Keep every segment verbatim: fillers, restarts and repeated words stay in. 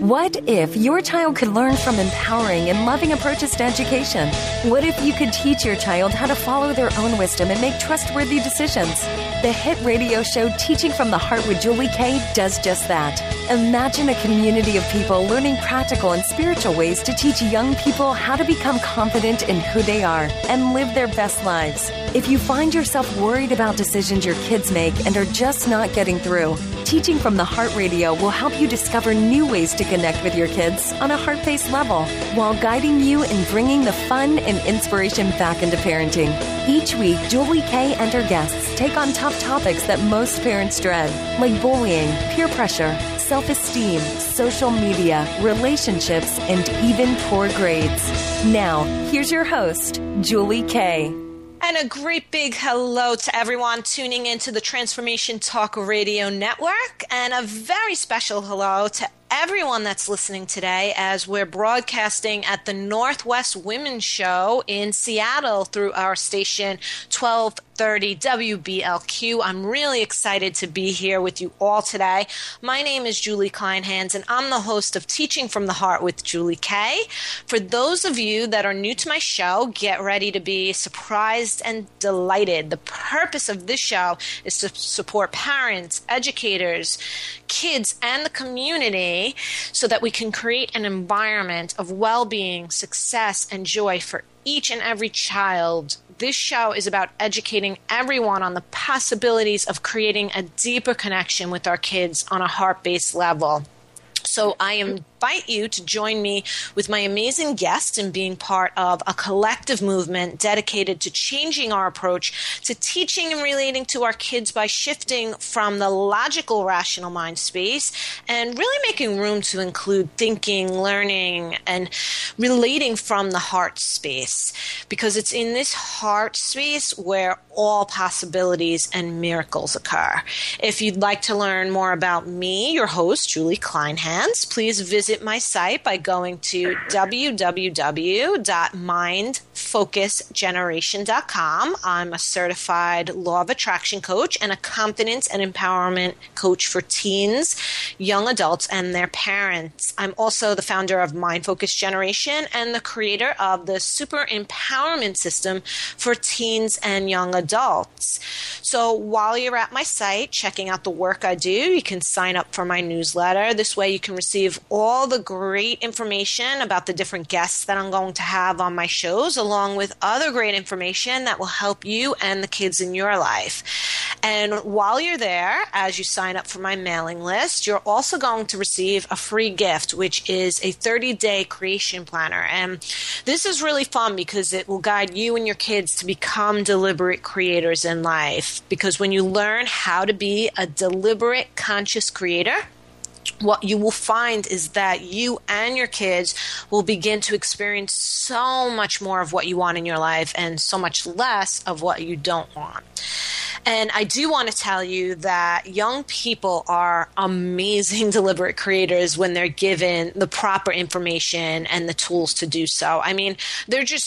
What if your child could learn from empowering and loving approaches to education? What if you could teach your child how to follow their own wisdom and make trustworthy decisions? The hit radio show Teaching from the Heart with Julie Kay does just that. Imagine a community of people learning practical and spiritual ways to teach young people how to become confident in who they are and live their best lives. If you find yourself worried about decisions your kids make and are just not getting through, Teaching from the Heart Radio will help you discover new ways to connect with your kids on a heart-based level while guiding you in bringing the fun and inspiration back into parenting. Each week, Julie Kay and her guests take on tough topics that most parents dread, like bullying, peer pressure, self-esteem, social media, relationships, and even poor grades. Now, here's your host, Julie Kay. And a great big hello to everyone tuning into the Transformation Talk Radio Network, and a very special hello to everyone that's listening today as we're broadcasting at the Northwest Women's Show in Seattle through our station twelve thirty W B L Q. I'm really excited to be here with you all today. My name is Julie Kleinhans, and I'm the host of Teaching from the Heart with Julie Kay. For those of you that are new to my show, get ready to be surprised and delighted. The purpose of this show is to support parents, educators, kids, and the community so that we can create an environment of well-being, success, and joy for each and every child. This show is about educating everyone on the possibilities of creating a deeper connection with our kids on a heart-based level. So I invite you to join me with my amazing guest in being part of a collective movement dedicated to changing our approach to teaching and relating to our kids by shifting from the logical, rational mind space and really making room to include thinking, learning, and relating from the heart space. Because it's in this heart space where all possibilities and miracles occur. If you'd like to learn more about me, your host, Julie Kleinhans, please visit my site by going to w w w dot mind focus generation dot com. I'm a certified law of attraction coach and a confidence and empowerment coach for teens, young adults, and their parents. I'm also the founder of Mind Focus Generation and the creator of the Super Empowerment System for teens and young adults. So while you're at my site checking out the work I do, you can sign up for my newsletter. This way you can receive all the great information about the different guests that I'm going to have on my shows, along with other great information that will help you and the kids in your life. And while you're there, as you sign up for my mailing list, you're also going to receive a free gift, which is a thirty-day creation planner. And this is really fun because it will guide you and your kids to become deliberate creators in life. Because when you learn how to be a deliberate, conscious creator, what you will find is that you and your kids will begin to experience so much more of what you want in your life and so much less of what you don't want. And I do want to tell you that young people are amazing deliberate creators when they're given the proper information and the tools to do so. I mean, they're just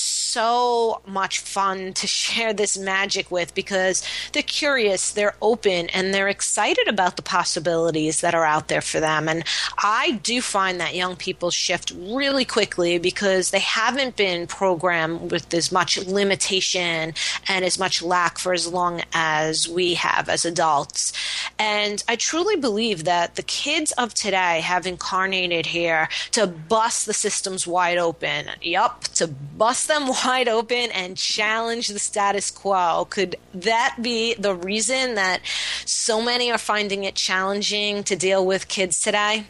so much fun to share this magic with because they're curious, they're open, and they're excited about the possibilities that are out there for them. And I do find that young people shift really quickly because they haven't been programmed with as much limitation and as much lack for as long as we have as adults. And I truly believe that the kids of today have incarnated here to bust the systems wide open. Yup, to bust them wide open and challenge the status quo. Could that be the reason that so many are finding it challenging to deal with kids today?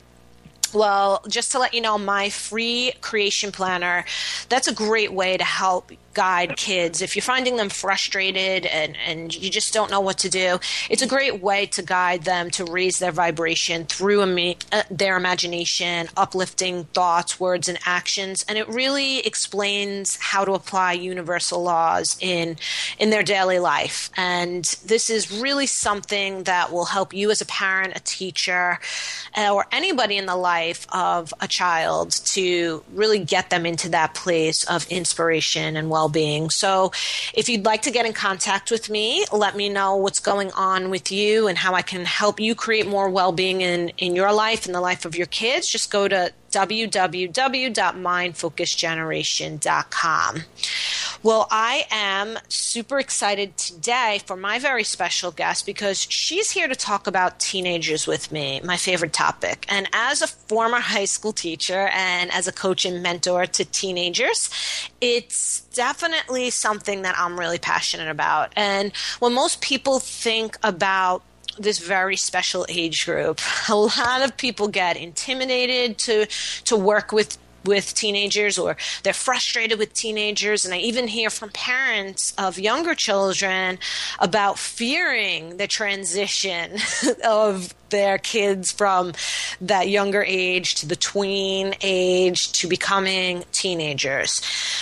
Well, just to let you know, my free creation planner, that's a great way to help guide kids. If you're finding them frustrated and, and you just don't know what to do, it's a great way to guide them to raise their vibration through a, uh, their imagination, uplifting thoughts, words, and actions. And it really explains how to apply universal laws in, in their daily life. And this is really something that will help you as a parent, a teacher, uh, or anybody in the life of a child to really get them into that place of inspiration and well well-being. So if you'd like to get in contact with me, let me know what's going on with you and how I can help you create more well-being in, in your life and the life of your kids. Just go to w w w dot mind focus generation dot com. Well, I am super excited today for my very special guest because she's here to talk about teenagers with me, my favorite topic. And as a former high school teacher and as a coach and mentor to teenagers, it's definitely something that I'm really passionate about. And when most people think about this very special age group, a lot of people get intimidated to to work with with teenagers, or they're frustrated with teenagers. And I even hear from parents of younger children about fearing the transition of their kids from that younger age to the tween age to becoming teenagers.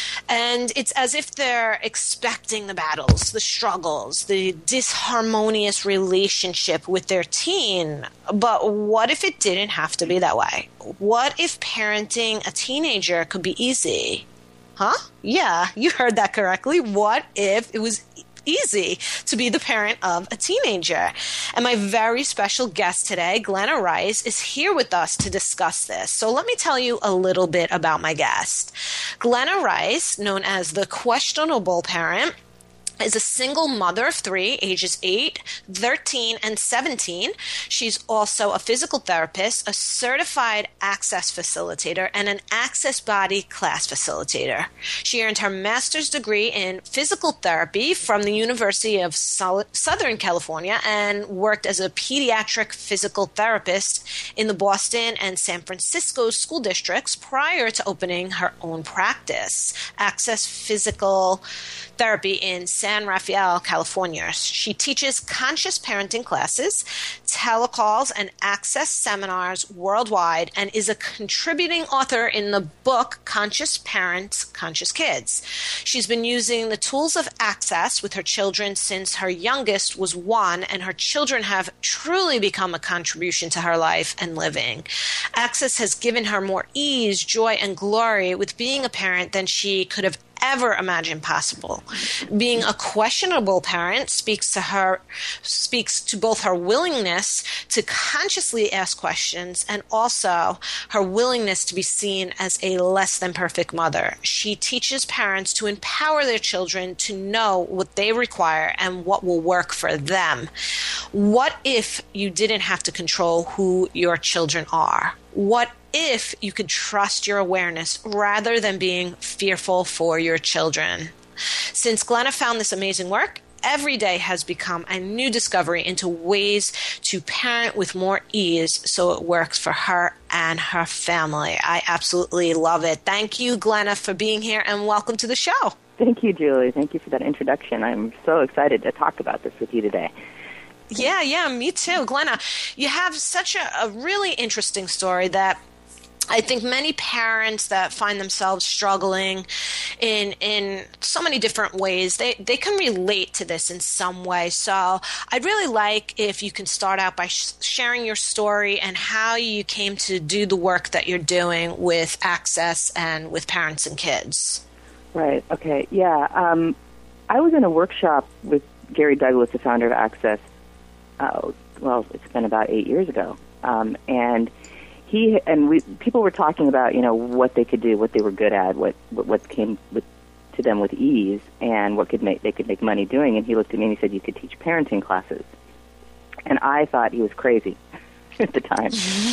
And it's as if they're expecting the battles, the struggles, the disharmonious relationship with their teen. But what if it didn't have to be that way? What if parenting a teenager could be easy? Huh? Yeah, you heard that correctly. What if it was easy to be the parent of a teenager? And my very special guest today, Glenna Rice, is here with us to discuss this. So let me tell you a little bit about my guest. Glenna Rice, known as the questionable parent, is a single mother of three, ages eight, thirteen, and seventeen. She's also a physical therapist, a certified access facilitator, and an access body class facilitator. She earned her master's degree in physical therapy from the University of Southern California and worked as a pediatric physical therapist in the Boston and San Francisco school districts prior to opening her own practice, Access Physical Therapy in San Rafael, California. She teaches conscious parenting classes, telecalls, and access seminars worldwide, and is a contributing author in the book Conscious Parents, Conscious Kids. She's been using the tools of access with her children since her youngest was one, and her children have truly become a contribution to her life and living. Access has given her more ease, joy, and glory with being a parent than she could have ever imagined possible. Being a questionable parent speaks to her, speaks to both her willingness to consciously ask questions and also her willingness to be seen as a less than perfect mother. She teaches parents to empower their children to know what they require and what will work for them. What if you didn't have to control who your children are? What if you could trust your awareness rather than being fearful for your children? Since Glenna found this amazing work, every day has become a new discovery into ways to parent with more ease so it works for her and her family. I absolutely love it. Thank you, Glenna, for being here, and welcome to the show. Thank you, Julie. Thank you for that introduction. I'm so excited to talk about this with you today. Yeah, yeah, me too. Glenna, you have such a, a really interesting story that I think many parents that find themselves struggling in in so many different ways, they, they can relate to this in some way. So I'd really like if you can start out by sh- sharing your story and how you came to do the work that you're doing with Access and with parents and kids. Right. Okay. Yeah. Um, I was in a workshop with Gary Douglas, the founder of Access. Uh, well, it's been about eight years ago, um, and he and we people were talking about, you know, what they could do, what they were good at, what what, what came with, to them with ease, and what could make they could make money doing. And he looked at me and he said, "You could teach parenting classes." And I thought he was crazy at the time.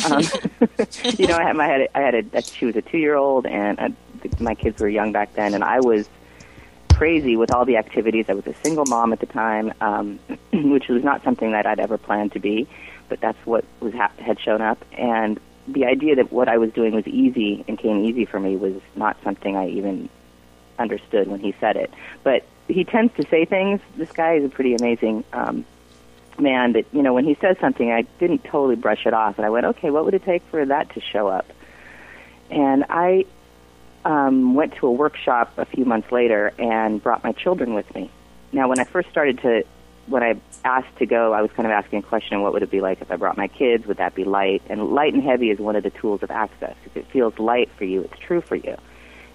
um, you know, I had my had I had a she was a two year old, and uh, my kids were young back then, and I was crazy with all the activities. I was a single mom at the time, um, which was not something that I'd ever planned to be, but that's what was ha- had shown up. And the idea that what I was doing was easy and came easy for me was not something I even understood when he said it. But he tends to say things. This guy is a pretty amazing um, man that, you know, when he says something, I didn't totally brush it off. And I went, okay, what would it take for that to show up? And I um, went to a workshop a few months later and brought my children with me. Now, when I first started to, when I asked to go, I was kind of asking a question, what would it be like if I brought my kids? Would that be light? And light and heavy is one of the tools of Access. If it feels light for you, it's true for you.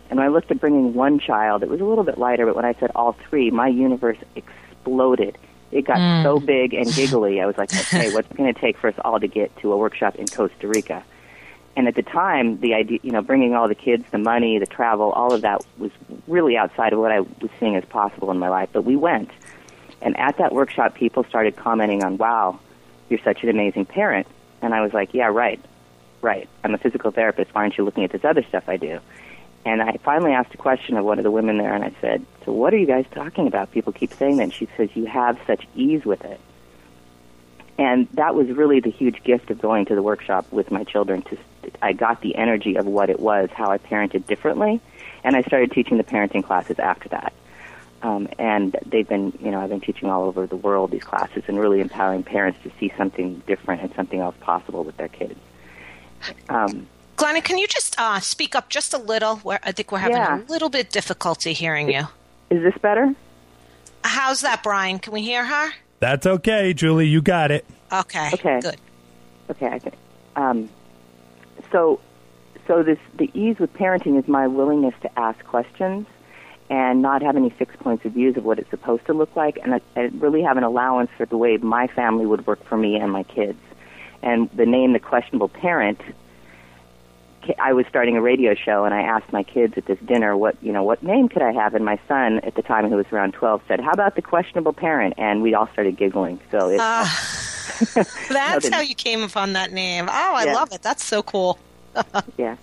And when I looked at bringing one child, it was a little bit lighter, but when I said all three, my universe exploded. It got mm. so big and giggly. I was like, okay, what's it going to take for us all to get to a workshop in Costa Rica? And at the time, the idea, you know, bringing all the kids, the money, the travel, all of that was really outside of what I was seeing as possible in my life. But we went. And at that workshop, people started commenting on, wow, you're such an amazing parent. And I was like, yeah, right, right. I'm a physical therapist. Why aren't you looking at this other stuff I do? And I finally asked a question of one of the women there, and I said, so what are you guys talking about? People keep saying that. And she says, you have such ease with it. And that was really the huge gift of going to the workshop with my children. To, I got the energy of what it was, how I parented differently, and I started teaching the parenting classes after that. Um, and they've been, you know, I've been teaching all over the world these classes and really empowering parents to see something different and something else possible with their kids. Um, Glenna, can you just uh, speak up just a little? Where I think we're having yeah. a little bit difficulty hearing you. Is this better? How's that, Brian? Can we hear her? That's okay, Julie. You got it. Okay. Okay. Good. Okay. I can. Um, so, so this the ease with parenting is my willingness to ask questions and not have any fixed points of views of what it's supposed to look like, and I, I really have an allowance for the way my family would work for me and my kids. And the name, The Questionable Parent, I was starting a radio show, and I asked my kids at this dinner, what you know, what name could I have? And my son, at the time, who was around twelve, said, "How about The Questionable Parent?" And we all started giggling. So it's, uh, that's no, how you came upon that name. Oh, I yeah. love it. That's so cool. Yeah.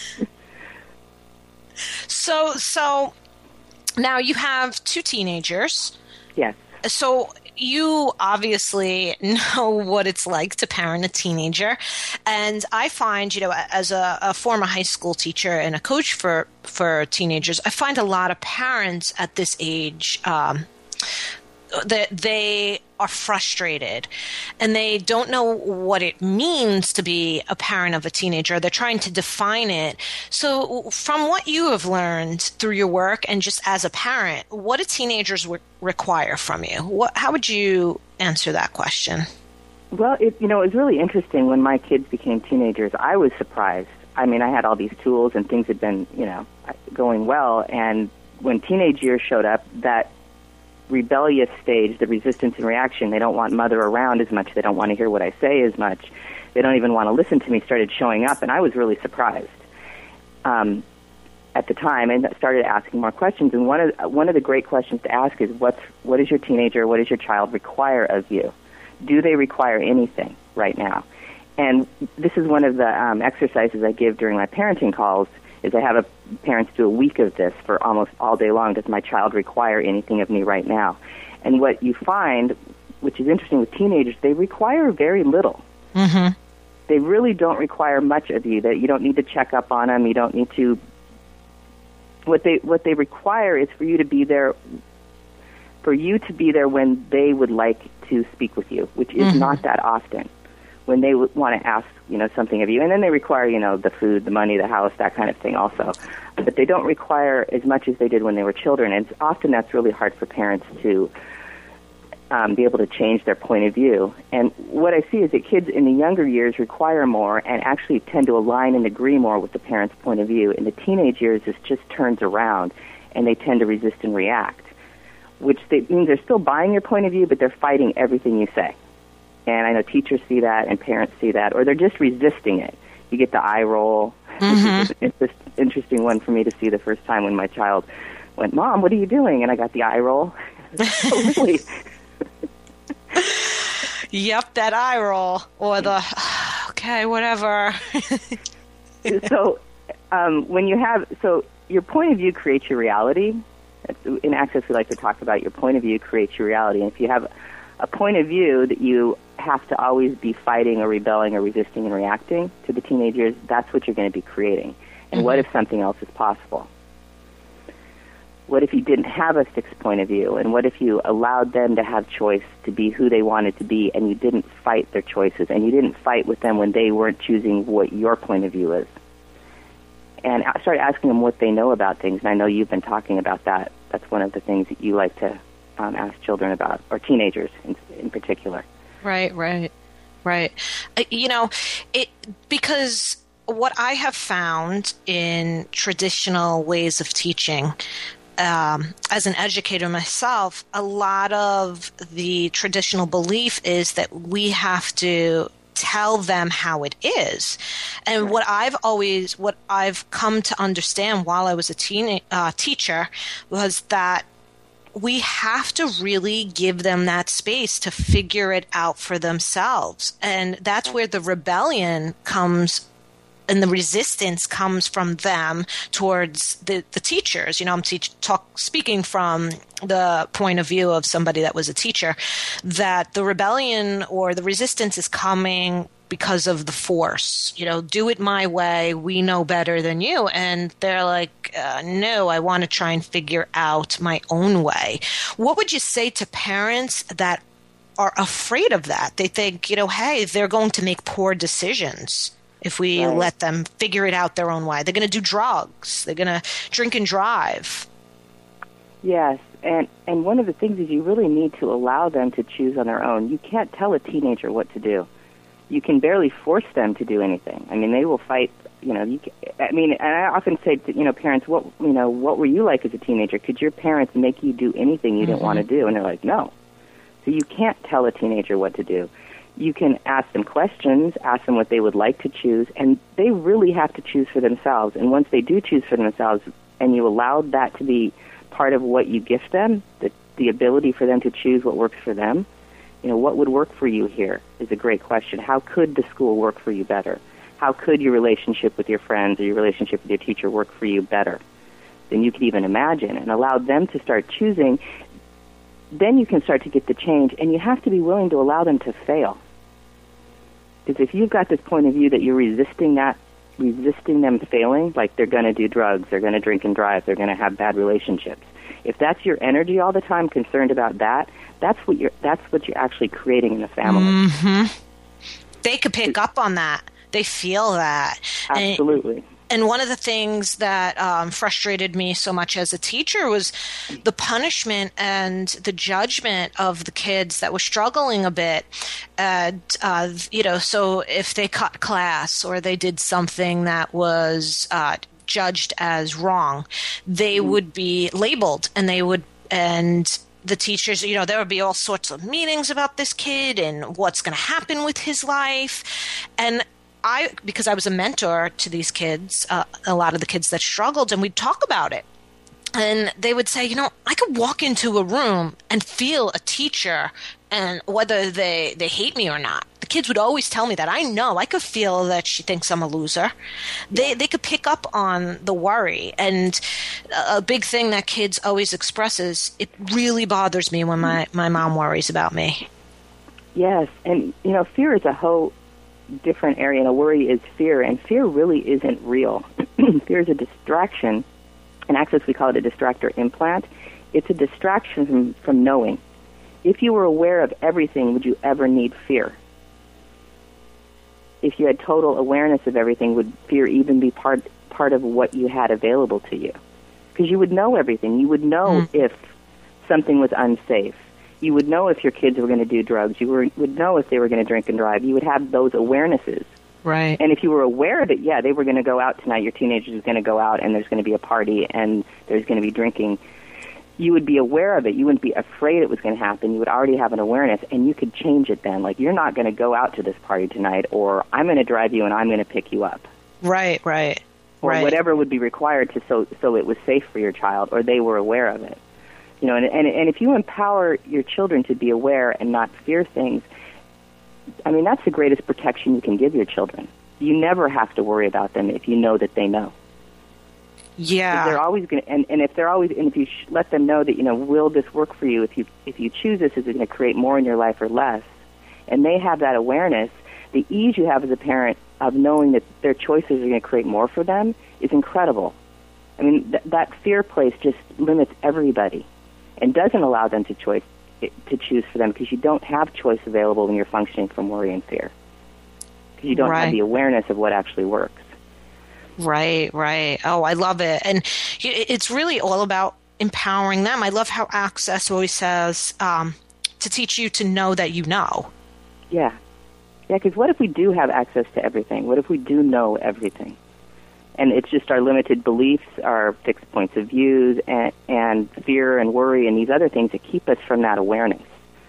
So, so now you have two teenagers. Yes. So you obviously know what it's like to parent a teenager. And I find, you know, as a, a former high school teacher and a coach for, for teenagers, I find a lot of parents at this age um, that they are frustrated and they don't know what it means to be a parent of a teenager. They're trying to define it. So from what you have learned through your work and just as a parent, what do teenagers re- require from you? What, how would you answer that question? Well, it, you know, it was really interesting when my kids became teenagers. I was surprised. I mean, I had all these tools and things had been, you know, going well. And when teenage years showed up, that rebellious stage, the resistance and reaction, they don't want mother around as much, they don't want to hear what I say as much, they don't even want to listen to me, started showing up, and I was really surprised um, at the time, and started asking more questions. And one of one of the great questions to ask is, what's what does your teenager, what does your child require of you? Do they require anything right now? And this is one of the um, exercises I give during my parenting calls, is I have a, parents do a week of this for almost all day long. Does my child require anything of me right now? And what you find, which is interesting with teenagers, they require very little. Mm-hmm. They really don't require much of you. That you don't need to check up on them. You don't need to. What they what they require is for you to be there. For you to be there when they would like to speak with you, which is mm-hmm. not that often. When they w- want to ask, you know, something of you. And then they require, you know, the food, the money, the house, that kind of thing also. But they don't require as much as they did when they were children. And often that's really hard for parents to um, be able to change their point of view. And what I see is that kids in the younger years require more and actually tend to align and agree more with the parent's point of view. In the teenage years, this just turns around, and they tend to resist and react, which they, means they're still buying your point of view, but they're fighting everything you say. And I know teachers see that and parents see that, or they're just resisting it. You get the eye roll. Mm-hmm. It's an interesting one for me to see the first time when my child went, "Mom, what are you doing?" And I got the eye roll. Oh, really? Yep, that eye roll. Or the, okay, whatever. So um, when you have, so your point of view creates your reality. In Access, we like to talk about your point of view creates your reality. And if you have a point of view that you have to always be fighting or rebelling or resisting and reacting to the teenagers, that's what you're going to be creating. And mm-hmm. what if something else is possible? What if you didn't have a fixed point of view? And what if you allowed them to have choice to be who they wanted to be, and you didn't fight their choices, and you didn't fight with them when they weren't choosing what your point of view is? And I started asking them what they know about things, and I know you've been talking about that. That's one of the things that you like to um, ask children about, or teenagers in, in particular. Right, right, right. Uh, you know, it because what I have found in traditional ways of teaching, um, as an educator myself, a lot of the traditional belief is that we have to tell them how it is. And right. what I've always, what I've come to understand while I was a teen, uh, teacher was that we have to really give them that space to figure it out for themselves. And that's where the rebellion comes and the resistance comes from them towards the, the teachers. You know, I'm teach, talk, speaking from the point of view of somebody that was a teacher, that the rebellion or the resistance is coming because of the force. You know, do it my way. We know better than you. And they're like, uh, no, I want to try and figure out my own way. What would you say to parents that are afraid of that? They think, you know, hey, they're going to make poor decisions if we right. let them figure it out their own way. They're going to do drugs. They're going to drink and drive. Yes, and, and one of the things is you really need to allow them to choose on their own. You can't tell a teenager what to do. You can barely force them to do anything. I mean, they will fight, you know, you can, I mean, and I often say to, you know, parents, what, you know, what were you like as a teenager? Could your parents make you do anything you mm-hmm. didn't want to do? And they're like, no. So you can't tell a teenager what to do. You can ask them questions, ask them what they would like to choose, and they really have to choose for themselves. And once they do choose for themselves, and you allow that to be part of what you gift them, the, the ability for them to choose what works for them, you know, what would work for you here is a great question. How could the school work for you better? How could your relationship with your friends or your relationship with your teacher work for you better than you could even imagine? And allow them to start choosing. Then you can start to get the change, and you have to be willing to allow them to fail. Because if you've got this point of view that you're resisting that, resisting them failing, like they're going to do drugs, they're going to drink and drive, they're going to have bad relationships. If that's your energy all the time, concerned about that, that's what you're that's what you're actually creating in the family. Mm-hmm. They could pick up on that. They feel that. Absolutely. And, and one of the things that um, frustrated me so much as a teacher was the punishment and the judgment of the kids that were struggling a bit. And, uh, you know, so if they cut class or they did something that was uh, judged as wrong, they mm-hmm. would be labeled, and they would, and the teachers, you know, there would be all sorts of meetings about this kid and what's going to happen with his life. And I, because I was a mentor to these kids, uh, a lot of the kids that struggled, and we'd talk about it. And they would say, you know, I could walk into a room and feel a teacher, and whether they, they hate me or not. The kids would always tell me that. I know. I could feel that she thinks I'm a loser. They they could pick up on the worry. And a big thing that kids always express is, it really bothers me when my, my mom worries about me. Yes. And, you know, fear is a whole different area, and a worry is fear. And fear really isn't real. Fear is a distraction. In Access, we call it a distractor implant. It's a distraction from, from knowing. If you were aware of everything, would you ever need fear? If you had total awareness of everything, would fear even be part part of what you had available to you? Because you would know everything. You would know mm. if something was unsafe. You would know if your kids were going to do drugs. You were, would know if they were going to drink and drive. You would have those awarenesses. Right. And if you were aware that, yeah, they were going to go out tonight, your teenager is going to go out, and there's going to be a party, and there's going to be drinking, you would be aware of it. You wouldn't be afraid it was going to happen. You would already have an awareness, and you could change it then. Like, you're not going to go out to this party tonight, or I'm going to drive you and I'm going to pick you up. Right, right, or right. whatever would be required to so so it was safe for your child, or they were aware of it. You know, and and, and if you empower your children to be aware and not fear things, I mean, that's the greatest protection you can give your children. You never have to worry about them if you know that they know. Yeah, they're always going to, and, and if they're always, and if you sh- let them know that, you know, will this work for you? If you if you choose this, is it going to create more in your life or less? And they have that awareness. The ease you have as a parent of knowing that their choices are going to create more for them is incredible. I mean, th- that fear place just limits everybody, and doesn't allow them to choice to choose for them, because you don't have choice available when you're functioning from worry and fear, because you don't right. have the awareness of what actually works. Right, right. Oh, I love it. And it's really all about empowering them. I love how Access always says um, to teach you to know that you know. Yeah. Yeah, because what if we do have access to everything? What if we do know everything? And it's just our limited beliefs, our fixed points of views, and, and fear and worry and these other things that keep us from that awareness.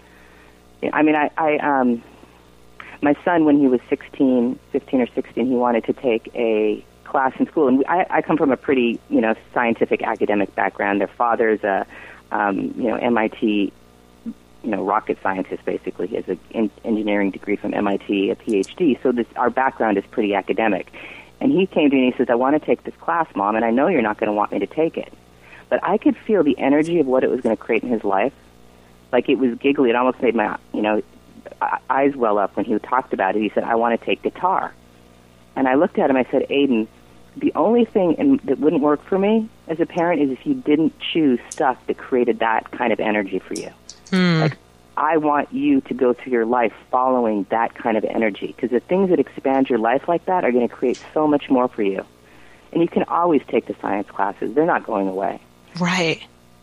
I mean, I, I um, my son, when he was sixteen, fifteen or sixteen, he wanted to take a class in school. And I, I come from a pretty, you know, scientific academic background. Their father's a, um, you know, M I T, you know, rocket scientist, basically. He has an engineering degree from M I T, a P H D. So this, our background is pretty academic. And he came to me and he says, I want to take this class, Mom, and I know you're not going to want me to take it. But I could feel the energy of what it was going to create in his life. Like, it was giggly. It almost made my, you know, eyes well up when he talked about it. He said, I want to take guitar. And I looked at him, I said, Aiden, the only thing in, that wouldn't work for me as a parent is if you didn't choose stuff that created that kind of energy for you. Hmm. Like, I want you to go through your life following that kind of energy, because the things that expand your life like that are going to create so much more for you. And you can always take the science classes. They're not going away. Right.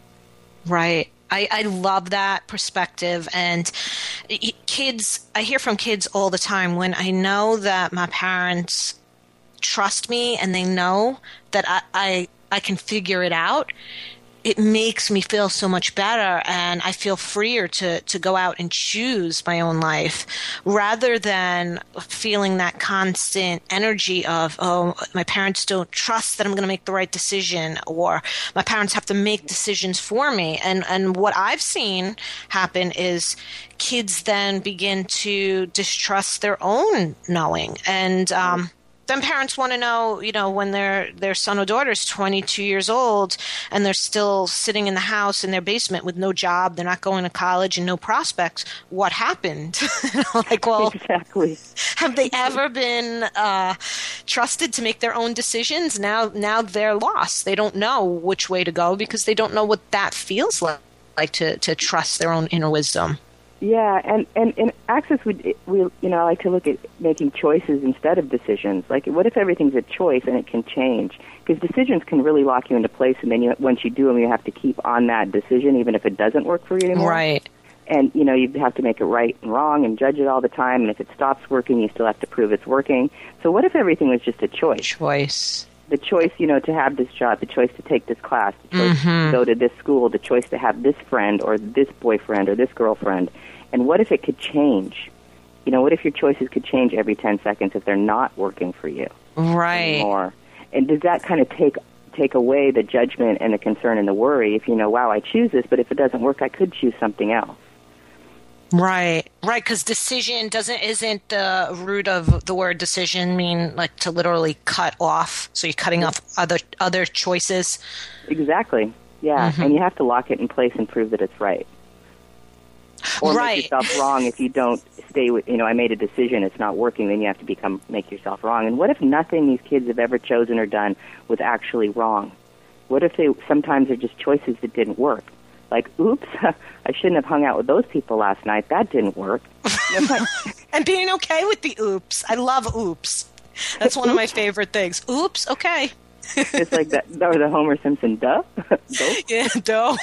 Right. I, I love that perspective. And kids, I hear from kids all the time when I know that my parents trust me and they know that I, I, I can figure it out. It makes me feel so much better, and I feel freer to, to go out and choose my own life rather than feeling that constant energy of, oh, my parents don't trust that I'm going to make the right decision, or my parents have to make decisions for me. And, and what I've seen happen is kids then begin to distrust their own knowing. And, um, then parents want to know, you know, when their their son or daughter is twenty-two years old and they're still sitting in the house in their basement with no job, they're not going to college and no prospects, what happened? You know, like, well, exactly. Have they ever been uh, trusted to make their own decisions? Now, now they're lost. They don't know which way to go because they don't know what that feels like, like to, to trust their own inner wisdom. Yeah, and, and in Access, we, we, you know, I like to look at making choices instead of decisions. Like, what if everything's a choice and it can change? Because decisions can really lock you into place, and then you, once you do them, you have to keep on that decision, even if it doesn't work for you anymore. Right. And, you know, you have to make it right and wrong and judge it all the time, and if it stops working, you still have to prove it's working. So what if everything was just a choice? Choice. The choice, you know, to have this job, the choice to take this class, the choice mm-hmm. to go to this school, the choice to have this friend or this boyfriend or this girlfriend. And what if it could change? You know, what if your choices could change every ten seconds if they're not working for you right. anymore? And does that kind of take take away the judgment and the concern and the worry if you know, wow, I choose this, but if it doesn't work, I could choose something else? Right, right, because decision doesn't isn't the root of the word decision mean like to literally cut off? So you're cutting yeah. off other other choices. Exactly. Yeah, mm-hmm. and you have to lock it in place and prove that it's right. Or right. make yourself wrong if you don't stay with, you know, I made a decision, it's not working, then you have to become make yourself wrong. And what if nothing these kids have ever chosen or done was actually wrong? What if they sometimes are just choices that didn't work? Like, oops, I shouldn't have hung out with those people last night. That didn't work. And being okay with the oops. I love oops. That's one of my favorite things. Oops, okay. It's like that, or the Homer Simpson, duh? Yeah, duh.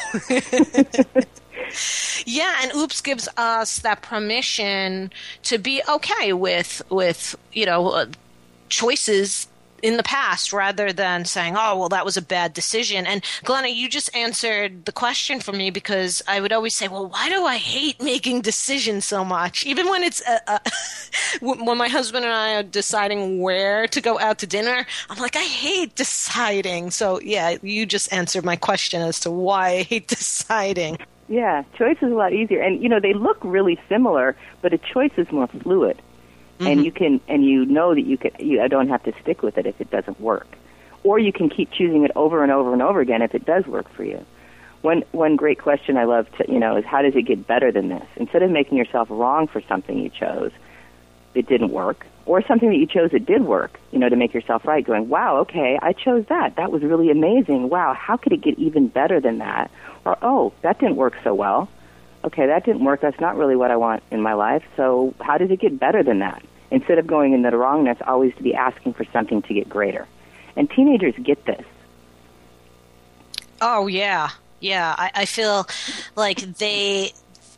Yeah, and oops gives us that permission to be okay with, with you know, uh, choices in the past rather than saying, oh, well, that was a bad decision. And Glenna, you just answered the question for me because I would always say, well, why do I hate making decisions so much? Even when it's uh, uh, when my husband and I are deciding where to go out to dinner, I'm like, I hate deciding. So, yeah, you just answered my question as to why I hate deciding. Yeah, choice is a lot easier. And, you know, they look really similar, but a choice is more fluid. Mm-hmm. And you can, and you know that you can, you don't have to stick with it if it doesn't work. Or you can keep choosing it over and over and over again if it does work for you. One, one great question I love to, you know, is how does it get better than this? Instead of making yourself wrong for something you chose that didn't work, or something that you chose that did work, you know, to make yourself right, going, wow, okay, I chose that. That was really amazing. Wow, how could it get even better than that? Or, oh, that didn't work so well. Okay, that didn't work. That's not really what I want in my life. So how does it get better than that? Instead of going in the wrongness, always to be asking for something to get greater. And teenagers get this. Oh, yeah. Yeah, I, I feel like they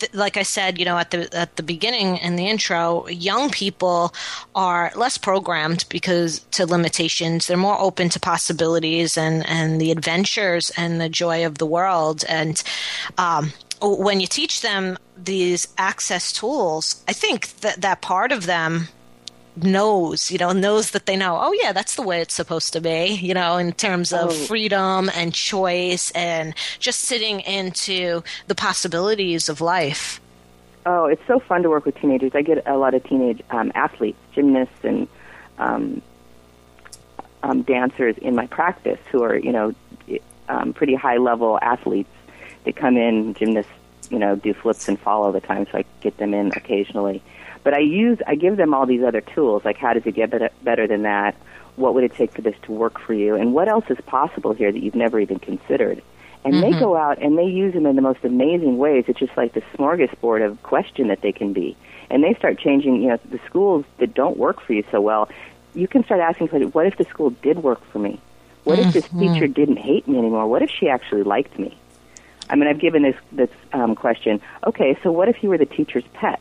th- like I said, you know, at the at the beginning in the intro, young people are less programmed because to limitations. They're more open to possibilities and, and the adventures and the joy of the world. And um, when you teach them these access tools, I think that that part of them knows, you know, knows that they know, oh, yeah, that's the way it's supposed to be, you know, in terms of oh. freedom and choice and just sitting into the possibilities of life. Oh, it's so fun to work with teenagers. I get a lot of teenage um, athletes, gymnasts, and um, um, dancers in my practice who are, you know, um, pretty high-level athletes. They come in, gymnasts, you know, do flips and fall all the time, so I get them in occasionally. But I use, I give them all these other tools, like how does it get better, better than that? What would it take for this to work for you? And what else is possible here that you've never even considered? And mm-hmm. they go out and they use them in the most amazing ways. It's just like the smorgasbord of question that they can be. And they start changing, you know, the schools that don't work for you so well. You can start asking questions, what if the school did work for me? What mm-hmm. if this teacher didn't hate me anymore? What if she actually liked me? I mean, I've given this, this um, question, okay, so what if you were the teacher's pet?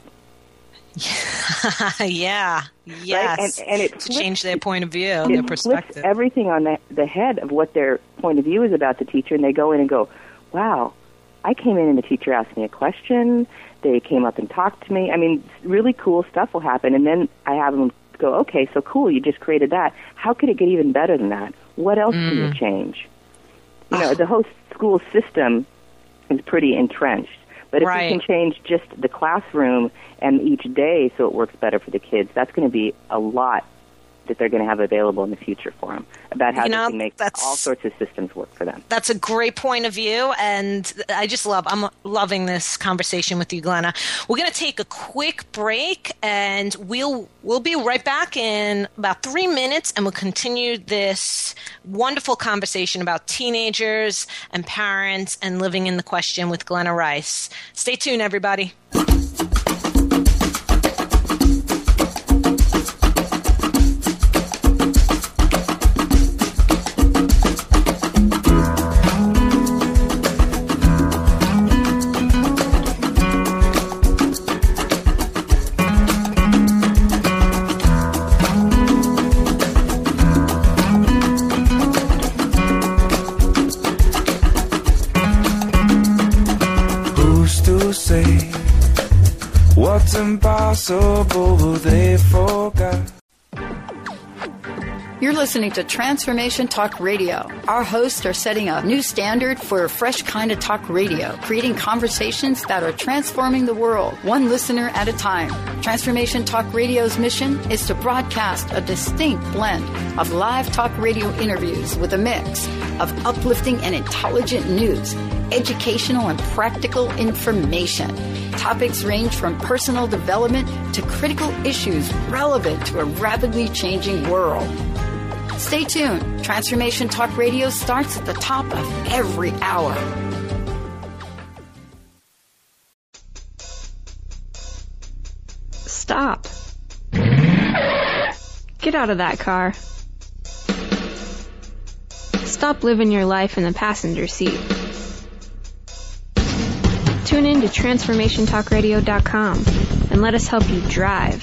yeah, yes. Right? And, and it to flips, change their point of view, it their perspective. Flips everything on the, the head of what their point of view is about the teacher, and they go in and go, wow, I came in and the teacher asked me a question. They came up and talked to me. I mean, really cool stuff will happen, and then I have them go, okay, so cool, you just created that. How could it get even better than that? What else mm. can you change? You know, the whole school system is pretty entrenched. But if right. we can change just the classroom and each day so it works better for the kids, that's going to be a lot that they're going to have available in the future for them about how you they know, can make all sorts of systems work for them. That's a great point of view, and I just love, I'm loving this conversation with you, Glenna. We're going to take a quick break, and we'll we'll be right back in about three minutes, and we'll continue this wonderful conversation about teenagers and parents and living in the question with Glenna Rice. Stay tuned, everybody. What's impossible, they forgot. You're listening to Transformation Talk Radio. Our hosts are setting a new standard for a fresh kind of talk radio, creating conversations that are transforming the world, one listener at a time. Transformation Talk Radio's mission is to broadcast a distinct blend of live talk radio interviews with a mix of uplifting and intelligent news, educational and practical information. Topics range from personal development to critical issues relevant to a rapidly changing world. Stay tuned. Transformation Talk Radio starts at the top of every hour. Stop. Get out of that car. Stop living your life in the passenger seat. Tune in to transformation talk radio dot com and let us help you drive.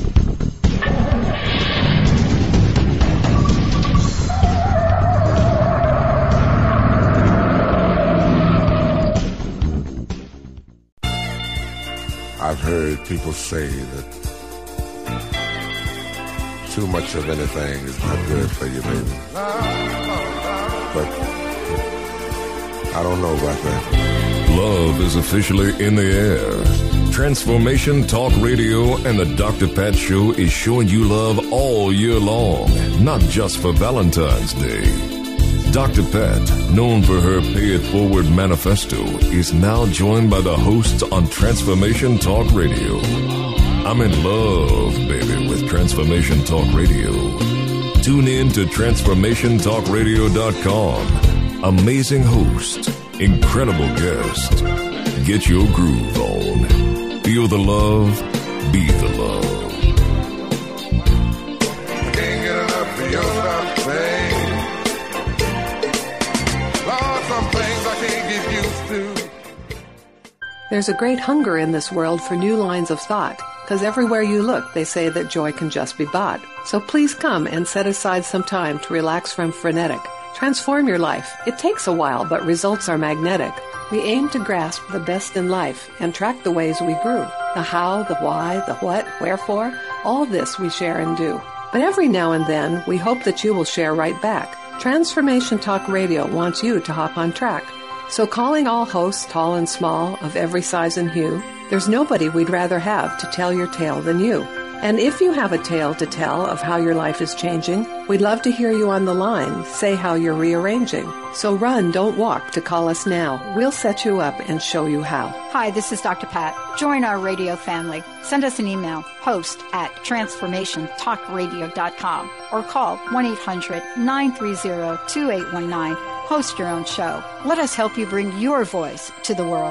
I've heard people say that too much of anything is not good for you, baby. But I don't know about that. Love is officially in the air. Transformation Talk Radio and the Doctor Pat Show is showing you love all year long, not just for Valentine's Day. Doctor Pat, known for her Pay It Forward manifesto, is now joined by the hosts on Transformation Talk Radio. I'm in love, baby, with Transformation Talk Radio. Tune in to transformation talk radio dot com. Amazing host, incredible guest. Get your groove on. Feel the love, be the love. Can't get enough of your love, babe. Lord, some things I can't get used to. There's a great hunger in this world for new lines of thought, because everywhere you look, they say that joy can just be bought. So please come and set aside some time to relax from frenetic. Transform your life. It takes a while, but results are magnetic. We aim to grasp the best in life and track the ways we grew. The how, the why, the what, wherefore, all this we share and do. But every now and then, we hope that you will share right back. Transformation Talk Radio wants you to hop on track. So calling all hosts, tall and small, of every size and hue, there's nobody we'd rather have to tell your tale than you. And if you have a tale to tell of how your life is changing, we'd love to hear you on the line say how you're rearranging. So run, don't walk to call us now. We'll set you up and show you how. Hi, this is Doctor Pat. Join our radio family. Send us an email, host at transformation talk radio dot com, or call one eight hundred nine three zero two eight one nine. Host your own show. Let us help you bring your voice to the world.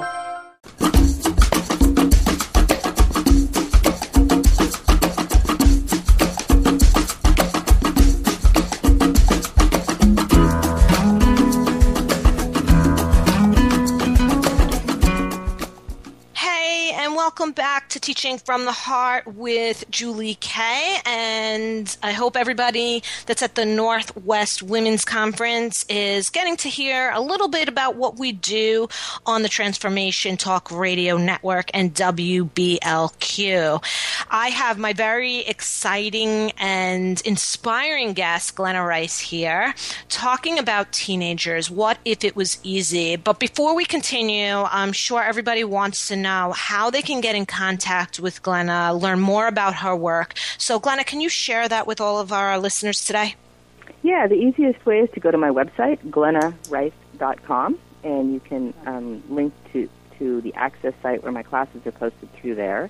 Welcome back to Teaching from the Heart with Julie Kay, and I hope everybody that's at the Northwest Women's Conference is getting to hear a little bit about what we do on the Transformation Talk Radio Network and W B L Q. I have my very exciting and inspiring guest, Glenna Rice, here, talking about teenagers. What if it was easy? But before we continue, I'm sure everybody wants to know how they can get in contact with Glenna, learn more about her work. So, Glenna, can you share that with all of our listeners today? Yeah, the easiest way is to go to my website, glenna rice dot com, and you can um, link to, to the Access site where my classes are posted through there.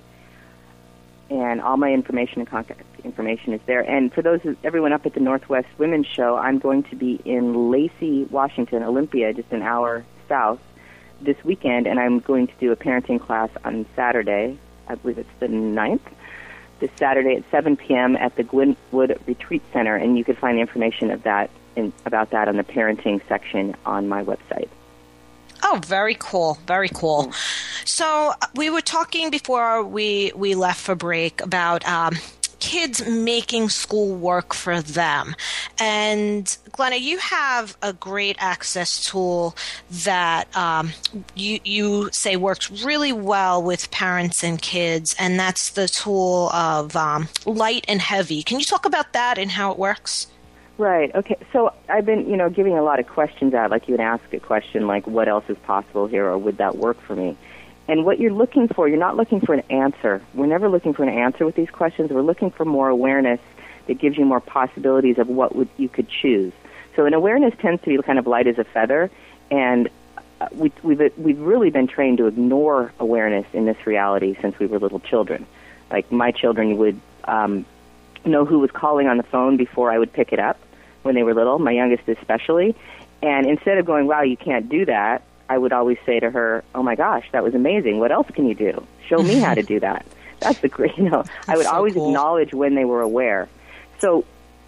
And all my information and contact information is there. And for those, everyone up at the Northwest Women's Show, I'm going to be in Lacey, Washington, Olympia, just an hour south, this weekend, and I'm going to do a parenting class on Saturday. I believe it's the ninth, this Saturday at seven p.m. at the Gwenwood Retreat Center, and you can find the information of that in, about that on the parenting section on my website. Oh, very cool. Very cool. So we were talking before we, we left for break about um, kids making school work for them. And Glenna, you have a great access tool that um, you, you say works really well with parents and kids, and that's the tool of um, light and heavy. Can you talk about that and how it works? Right. Okay. So I've been, you know, giving a lot of questions out, like you would ask a question like, what else is possible here, or would that work for me? And what you're looking for, you're not looking for an answer. We're never looking for an answer with these questions. We're looking for more awareness that gives you more possibilities of what would you could choose. So an awareness tends to be kind of light as a feather, and we, we've we've really been trained to ignore awareness in this reality since we were little children. Like my children would um, know who was calling on the phone before I would pick it up when they were little, my youngest especially. And instead of going, wow, you can't do that, I would always say to her, oh my gosh, that was amazing. What else can you do? Show me how to do that. That's the great, you know, I would so always cool. acknowledge when they were aware. So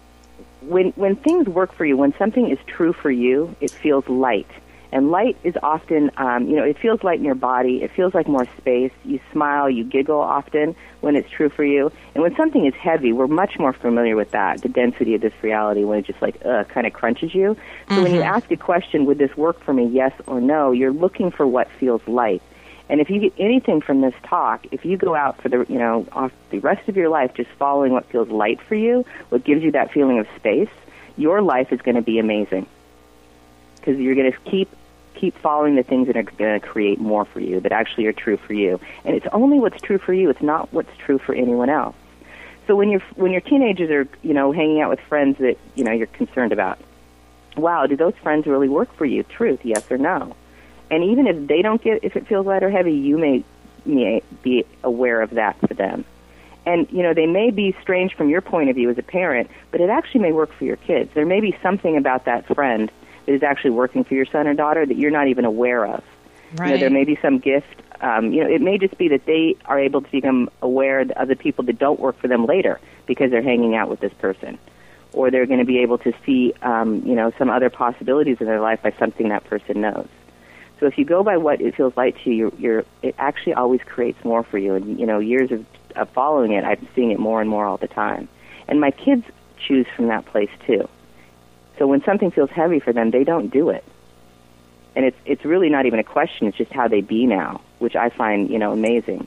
when when things work for you, when something is true for you, it feels light. And light is often, um, you know, it feels light in your body. It feels like more space. You smile, you giggle often when it's true for you. And when something is heavy, we're much more familiar with that, the density of this reality, when it just like, uh, kind of crunches you. So mm-hmm. when you ask a question, would this work for me, yes or no, you're looking for what feels light. And if you get anything from this talk, if you go out for the, you know, off the rest of your life just following what feels light for you, what gives you that feeling of space, your life is going to be amazing. Because you're going to keep keep following the things that are going to create more for you, that actually are true for you. And it's only what's true for you. It's not what's true for anyone else. So when you're when your teenagers are, you know, hanging out with friends that, you know, you're concerned about, wow, do those friends really work for you? Truth, yes or no? And even if they don't get, if it feels light or heavy, you may, may be aware of that for them. And, you know, they may be strange from your point of view as a parent, but it actually may work for your kids. There may be something about that friend that is actually working for your son or daughter that you're not even aware of. Right. You know, there may be some gift. Um, you know, it may just be that they are able to become aware of the people that don't work for them later because they're hanging out with this person. Or they're going to be able to see, um, you know, some other possibilities in their life by something that person knows. So if you go by what it feels like to you, you're, you're, it actually always creates more for you. And, you know, years of, of following it, I'm seeing it more and more all the time. And my kids choose from that place, too. So when something feels heavy for them, they don't do it. And it's it's really not even a question. It's just how they be now, which I find, you know, amazing.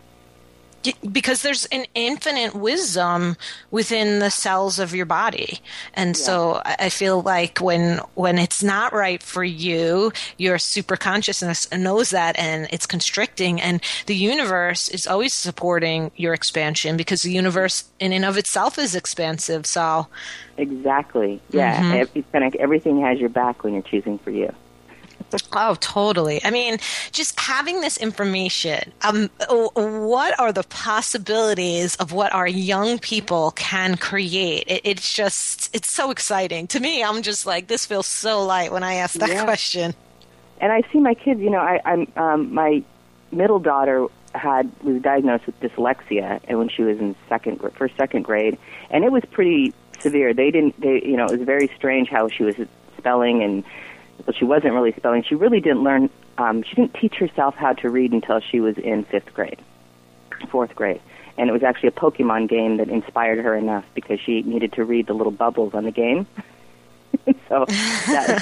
Because there's an infinite wisdom within the cells of your body. And yeah. so I feel like when when it's not right for you, your super consciousness knows that and it's constricting. And the universe is always supporting your expansion because the universe in and of itself is expansive. So exactly. Yeah. Mm-hmm. It's kind of, everything has your back when you're choosing for you. Oh, totally. I mean, just having this information, um, what are the possibilities of what our young people can create? It, it's just, it's so exciting. To me, I'm just like, this feels so light when I ask that yeah. question. And I see my kids, you know, I, I'm, um, my middle daughter had, was diagnosed with dyslexia and when she was in second, first, second grade, and it was pretty severe. They didn't, they, you know, it was very strange how she was spelling and well, she wasn't really spelling. She really didn't learn, um, she didn't teach herself how to read until she was in fifth grade, fourth grade. And it was actually a Pokemon game that inspired her enough because she needed to read the little bubbles on the game. so that,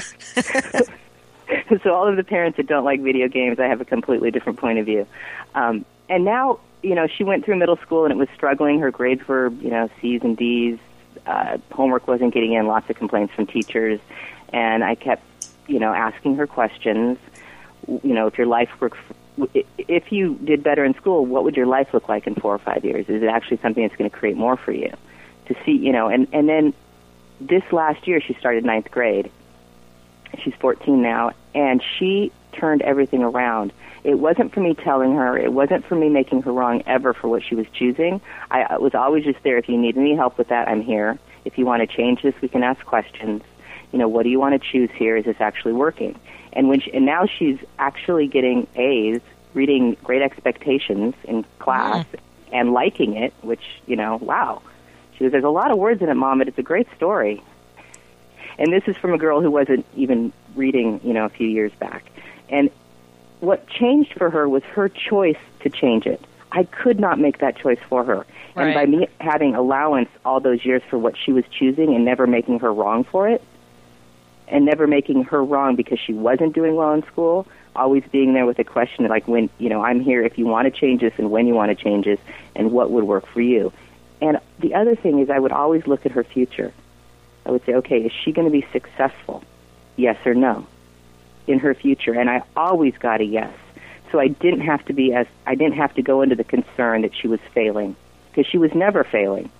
so all of the parents that don't like video games, I have a completely different point of view. Um, and now, you know, she went through middle school and it was struggling. Her grades were, you know, C's and D's. Uh, homework wasn't getting in, lots of complaints from teachers. And I kept you know, asking her questions, you know, if your life works, if you did better in school, what would your life look like in four or five years? Is it actually something that's going to create more for you? To see, you know, and, and then this last year she started ninth grade. She's fourteen now, and she turned everything around. It wasn't for me telling her. It wasn't for me making her wrong ever for what she was choosing. I, I was always just there. If you need any help with that, I'm here. If you want to change this, we can ask questions. You know, what do you want to choose here? Is this actually working? And when she, and now she's actually getting A's, reading Great Expectations in class, mm. and liking it, which, you know, wow. She goes, there's a lot of words in it, Mom, but it's a great story. And this is from a girl who wasn't even reading, you know, a few years back. And what changed for her was her choice to change it. I could not make that choice for her. Right. And by me having allowance all those years for what she was choosing and never making her wrong for it, and never making her wrong because she wasn't doing well in school, always being there with a question like, when, you know, I'm here if you want to change this and when you want to change this and what would work for you. And the other thing is I would always look at her future. I would say, okay, is she going to be successful? Yes or no in her future? And I always got a yes. So I didn't have to be as, I didn't have to go into the concern that she was failing because she was never failing.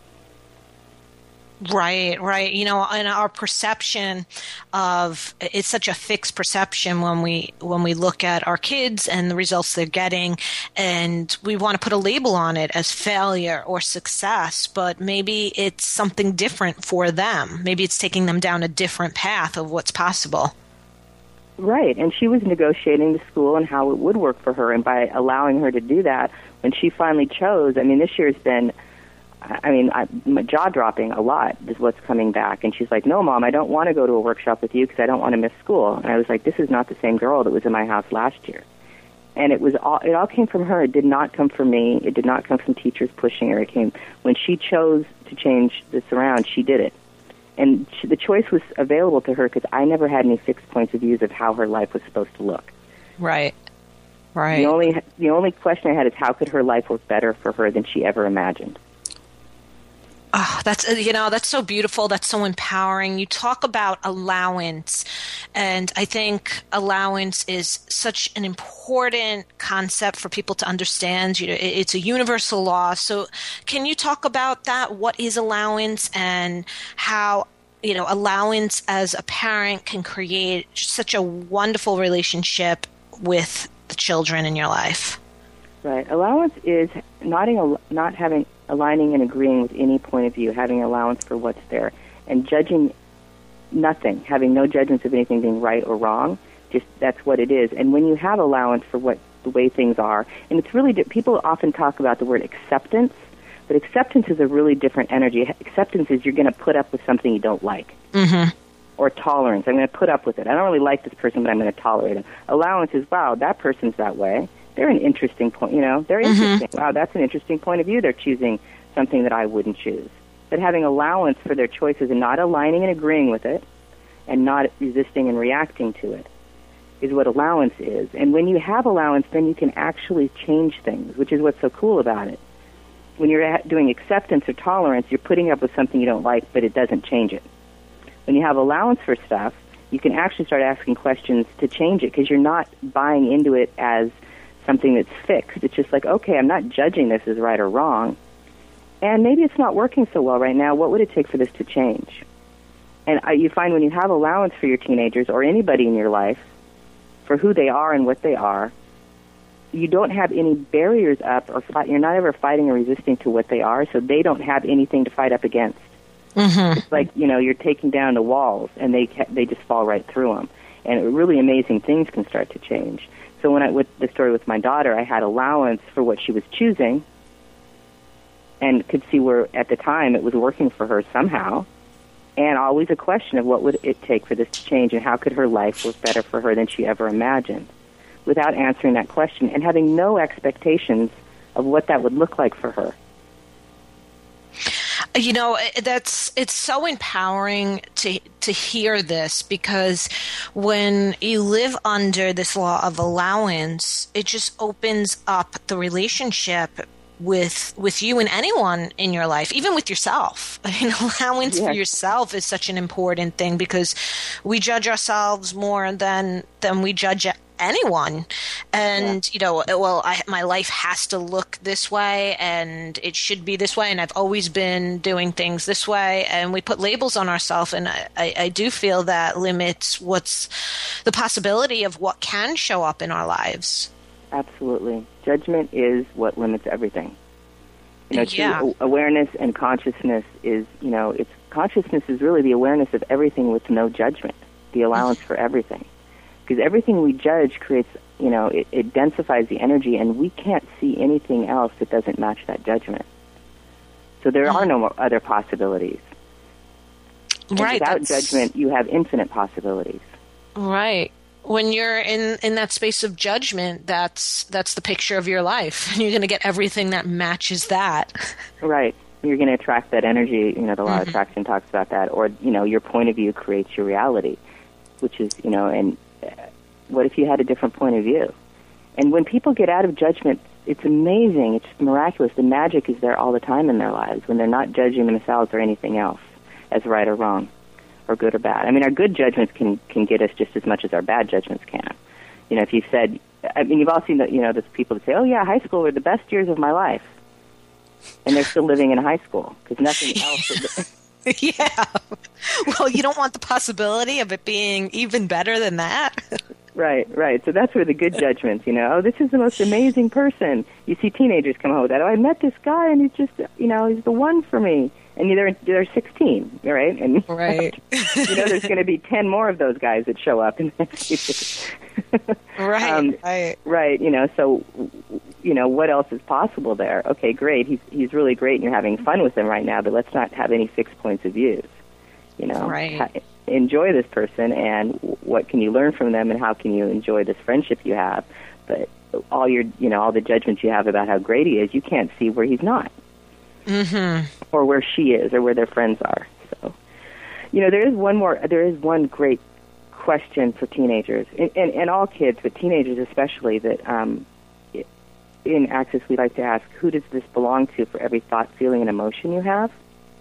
Right, right. You know, and our perception of it's such a fixed perception when we when we look at our kids and the results they're getting, and we want to put a label on it as failure or success, but maybe it's something different for them. Maybe it's taking them down a different path of what's possible. Right, and she was negotiating the school and how it would work for her, and by allowing her to do that, when she finally chose, I mean, this year has been, I mean, I, my jaw-dropping a lot is what's coming back. And she's like, no, Mom, I don't want to go to a workshop with you because I don't want to miss school. And I was like, this is not the same girl that was in my house last year. And it was all, it all came from her. It did not come from me. It did not come from teachers pushing her. It came when she chose to change this around, she did it. And she, the choice was available to her because I never had any fixed points of views of how her life was supposed to look. Right, right. The only, the only question I had is how could her life work better for her than she ever imagined. Oh, that's, you know, that's so beautiful. That's so empowering. You talk about allowance, and I think allowance is such an important concept for people to understand. You know, it's a universal law. So can you talk about that? What is allowance and how, you know, allowance as a parent can create such a wonderful relationship with the children in your life? Right. Allowance is not, in, not having aligning and agreeing with any point of view, having allowance for what's there, and judging nothing, having no judgments of anything being right or wrong. Just that's what it is. And when you have allowance for what the way things are, and it's really people often talk about the word acceptance, but acceptance is a really different energy. Acceptance is you're going to put up with something you don't like. Mm-hmm. or tolerance. I'm going to put up with it. I don't really like this person, but I'm going to tolerate it. Allowance is, wow, that person's that way. They're an interesting point, you know, they're interesting. Mm-hmm. Wow, that's an interesting point of view. They're choosing something that I wouldn't choose. But having allowance for their choices and not aligning and agreeing with it and not resisting and reacting to it is what allowance is. And when you have allowance, then you can actually change things, which is what's so cool about it. When you're doing acceptance or tolerance, you're putting up with something you don't like, but it doesn't change it. When you have allowance for stuff, you can actually start asking questions to change it because you're not buying into it as something that's fixed. It's just like, okay, I'm not judging this as right or wrong, and maybe it's not working so well right now. What would it take for this to change? And uh, you find when you have allowance for your teenagers or anybody in your life for who they are and what they are, you don't have any barriers up, or fight, you're not ever fighting or resisting to what they are, so they don't have anything to fight up against. Mm-hmm. It's like, you know, you're taking down the walls, and they they just fall right through them. And really amazing things can start to change. So when I, with the story with my daughter, I had allowance for what she was choosing and could see where, at the time, it was working for her somehow. And always a question of what would it take for this to change and how could her life work better for her than she ever imagined, without answering that question and having no expectations of what that would look like for her. You know, that's it's so empowering to to hear this, because when you live under this law of allowance, it just opens up the relationship with with you and anyone in your life, even with yourself. I mean, allowance yes. for yourself is such an important thing, because we judge ourselves more than than we judge anyone. And, yeah. you know, well, I, my life has to look this way and it should be this way, and I've always been doing things this way, and we put labels on ourselves, and I, I, I do feel that limits what's the possibility of what can show up in our lives. Absolutely. Judgment is what limits everything. You know, yeah. true awareness and consciousness is, you know, it's consciousness is really the awareness of everything with no judgment, the allowance for everything. Because everything we judge creates, you know, it, it densifies the energy, and we can't see anything else that doesn't match that judgment. So there are no other possibilities. And right. without that's... judgment, you have infinite possibilities. Right. When you're in, in that space of judgment, that's that's the picture of your life. And you're going to get everything that matches that. Right. You're going to attract that energy. You know, the law mm-hmm. of attraction talks about that. Or, you know, your point of view creates your reality, which is, you know, and what if you had a different point of view? And when people get out of judgment, it's amazing. It's miraculous. The magic is there all the time in their lives when they're not judging themselves or anything else as right or wrong or good or bad. I mean, our good judgments can, can get us just as much as our bad judgments can. You know, if you said, I mean, you've all seen that, you know, there's people that say, oh, yeah, high school were the best years of my life. And they're still living in high school because nothing else is yeah. Well, you don't want the possibility of it being even better than that. Right, right. So that's where the good judgments, you know, oh, this is the most amazing person. You see teenagers come home with that. Oh, I met this guy, and he's just, you know, he's the one for me. And they're, they're sixteen, right? And right. you know, there's going to be ten more of those guys that show up. In right, um, right. Right, you know, so, you know, what else is possible there? Okay, great. He's he's really great, and you're having fun with him right now, but let's not have any fixed points of views. You know, right. ha- enjoy this person, and what can you learn from them, and how can you enjoy this friendship you have? But all your, you know, all the judgments you have about how great he is, you can't see where he's not, mm-hmm. or where she is, or where their friends are. So, you know, there is one more. There is one great question for teenagers, and, and, and all kids, but teenagers especially, that um, in Access we like to ask: who does this belong to for every thought, feeling, and emotion you have?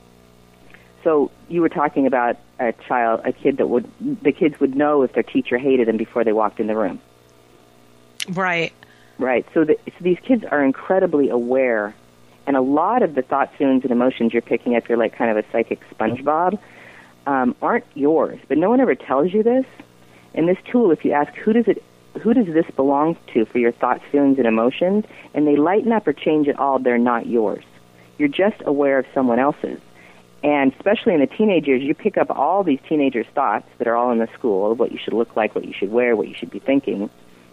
So you were talking about a child, a kid that would, the kids would know if their teacher hated them before they walked in the room. Right. Right. So, the, so these kids are incredibly aware, and a lot of the thoughts, feelings, and emotions you're picking up, you're like kind of a psychic SpongeBob, um, aren't yours. But no one ever tells you this. And this tool, if you ask, who does it, who does this belong to for your thoughts, feelings, and emotions, and they lighten up or change at all, they're not yours. You're just aware of someone else's. And especially in the teenagers, you pick up all these teenagers' thoughts that are all in the school, what you should look like, what you should wear, what you should be thinking.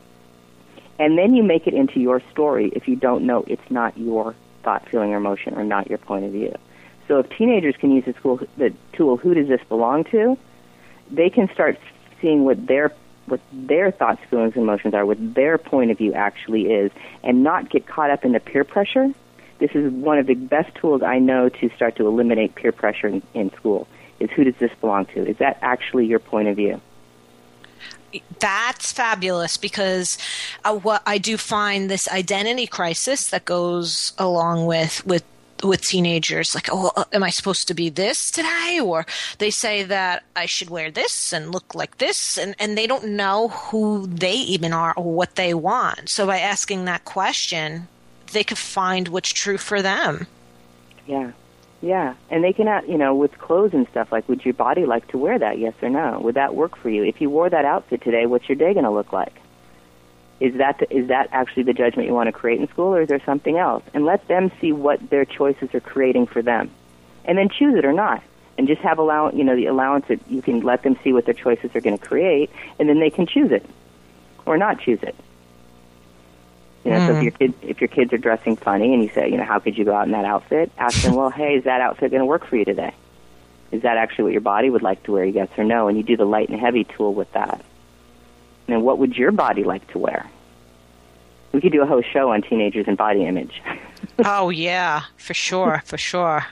And then you make it into your story if you don't know it's not your thought, feeling, or emotion, or not your point of view. So if teenagers can use the, school, the tool, who does this belong to, they can start seeing what their what their thoughts, feelings, and emotions are, what their point of view actually is, and not get caught up in the peer pressure. This is one of the best tools I know to start to eliminate peer pressure in, in school, is who does this belong to? Is that actually your point of view? That's fabulous, because uh, what I do find this identity crisis that goes along with, with with teenagers, like, oh, am I supposed to be this today? Or they say that I should wear this and look like this, and, and they don't know who they even are or what they want. So by asking that question, they could find what's true for them. Yeah, yeah. And they can, you know, with clothes and stuff, like, would your body like to wear that, yes or no? Would that work for you? If you wore that outfit today, what's your day going to look like? Is that the, is that actually the judgment you want to create in school, or is there something else? And let them see what their choices are creating for them, and then choose it or not. And just have allow you know the allowance that you can let them see what their choices are going to create, and then they can choose it or not choose it. You know, mm. so if your kid if your kids are dressing funny, and you say, you know, how could you go out in that outfit? Ask them, well, hey, is that outfit going to work for you today? Is that actually what your body would like to wear? Yes or no? And you do the light and heavy tool with that. And what would your body like to wear? We could do a whole show on teenagers and body image. Oh, yeah, for sure, for sure.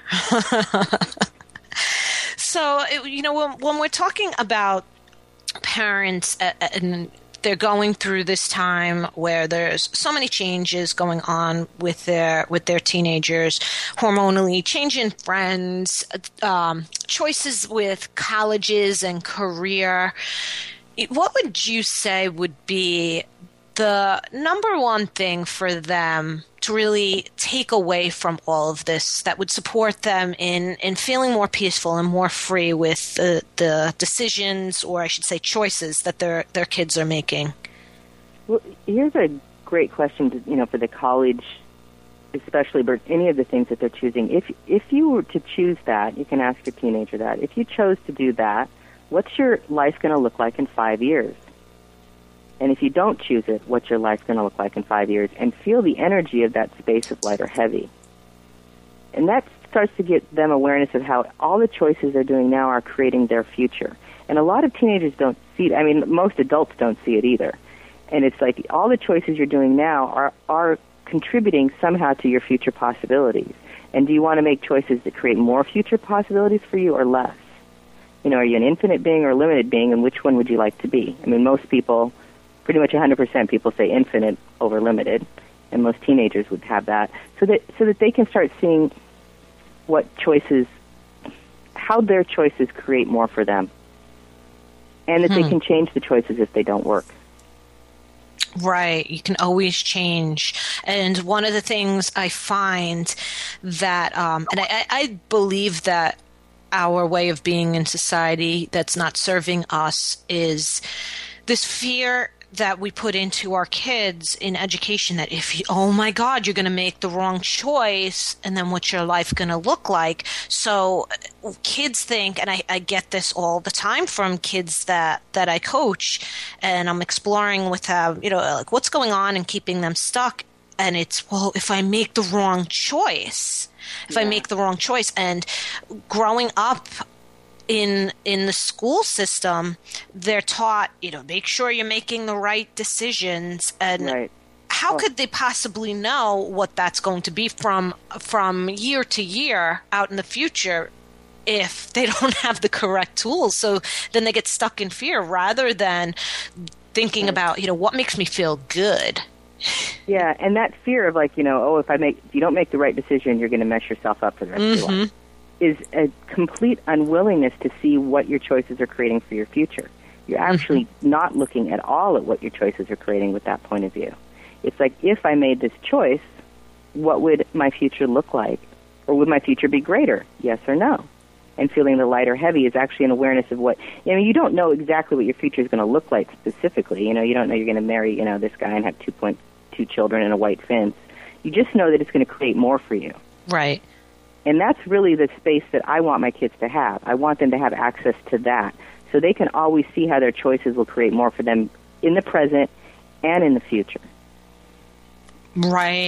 So, you know, when, when we're talking about parents uh, and they're going through this time where there's so many changes going on with their with their teenagers, hormonally, changing friends, um, choices with colleges and career, what would you say would be the number one thing for them to really take away from all of this that would support them in, in feeling more peaceful and more free with the, the decisions, or I should say choices, that their their kids are making? Well, here's a great question to, you know, for the college, especially, but any of the things that they're choosing. If if you were to choose that, you can ask your teenager that. If you chose to do that, what's your life going to look like in five years? And if you don't choose it, what's your life going to look like in five years? And feel the energy of that space of light or heavy. And that starts to get them awareness of how all the choices they're doing now are creating their future. And a lot of teenagers don't see it. I mean, most adults don't see it either. And it's like all the choices you're doing now are, are contributing somehow to your future possibilities. And do you want to make choices that create more future possibilities for you or less? You know, are you an infinite being or a limited being, and which one would you like to be? I mean, most people, pretty much one hundred percent people say infinite over limited, and most teenagers would have that, so that so that they can start seeing what choices, how their choices create more for them, and that hmm. they can change the choices if they don't work. Right. You can always change. And one of the things I find that, um, and I, I believe that our way of being in society that's not serving us is this fear that we put into our kids in education, that if you, oh my God, you're going to make the wrong choice, and then what's your life going to look like? So kids think, and I, I get this all the time from kids that, that I coach, and I'm exploring with them, you know, like what's going on and keeping them stuck. And it's, well, if I make the wrong choice, if yeah. I make the wrong choice, and growing up in in the school system, they're taught, you know, make sure you're making the right decisions. And right. how oh. could they possibly know what that's going to be from from year to year out in the future if they don't have the correct tools? So then they get stuck in fear rather than thinking right. about, you know, what makes me feel good. Yeah, and that fear of, like, you know, oh, if I make, if you don't make the right decision, you're going to mess yourself up for the rest mm-hmm. of your life, is a complete unwillingness to see what your choices are creating for your future. You're actually mm-hmm. not looking at all at what your choices are creating with that point of view. It's like, if I made this choice, what would my future look like? Or would my future be greater? Yes or no? And feeling the light or heavy is actually an awareness of what, I mean, you don't know exactly what your future is going to look like specifically. You know, you don't know you're going to marry, you know, this guy and have two point two children and a white fence. You just know that it's going to create more for you. Right. And that's really the space that I want my kids to have. I want them to have access to that, so they can always see how their choices will create more for them in the present and in the future. Right.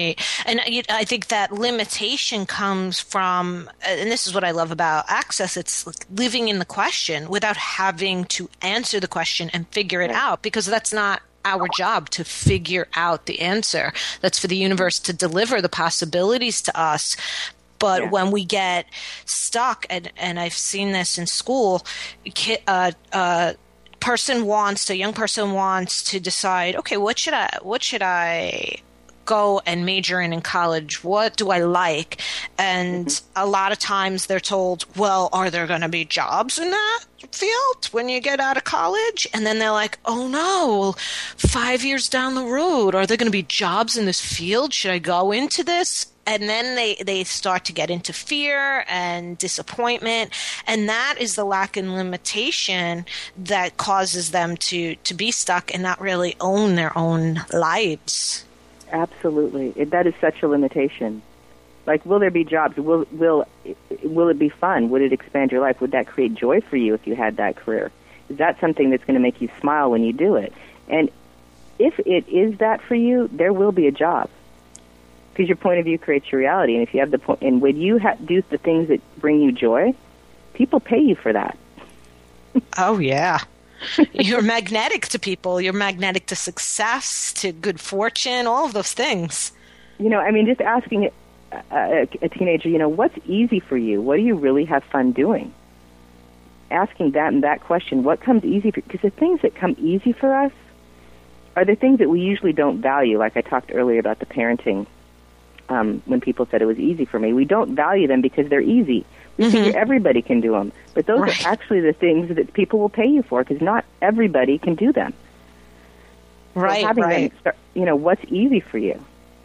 And I think that limitation comes from, and this is what I love about Access, it's like living in the question without having to answer the question and figure it out, because that's not our job to figure out the answer. That's for the universe to deliver the possibilities to us. But yeah. when we get stuck, and, and I've seen this in school, uh, uh, person wants, a young person wants to decide, okay, what should I, what should I go and major in in college? What do I like? And mm-hmm. a lot of times they're told, well, are there going to be jobs in that field when you get out of college? And then they're like, oh no, five years down the road, are there going to be jobs in this field? Should I go into this? And then they, they start to get into fear and disappointment. And that is the lack in limitation that causes them to, to be stuck and not really own their own lives. Absolutely. It, that is such a limitation. Like, will there be jobs? Will will will it be fun? Would it expand your life? Would that create joy for you if you had that career? Is that something that's going to make you smile when you do it? And if it is that for you, there will be a job. Because your point of view creates your reality. And if you have the point, and when you ha- do the things that bring you joy, people pay you for that. Oh, yeah. You're magnetic to people. You're magnetic to success, to good fortune, all of those things. You know, I mean, just asking a, a, a teenager, you know, what's easy for you? What do you really have fun doing? Asking that and that question, what comes easy for you? Because the things that come easy for us are the things that we usually don't value. Like I talked earlier about the parenting, um, when people said it was easy for me. We don't value them because they're easy. We mm-hmm. figure everybody can do them. But those right. are actually the things that people will pay you for, because not everybody can do them. Right, so having right. them start, you know, what's easy for you?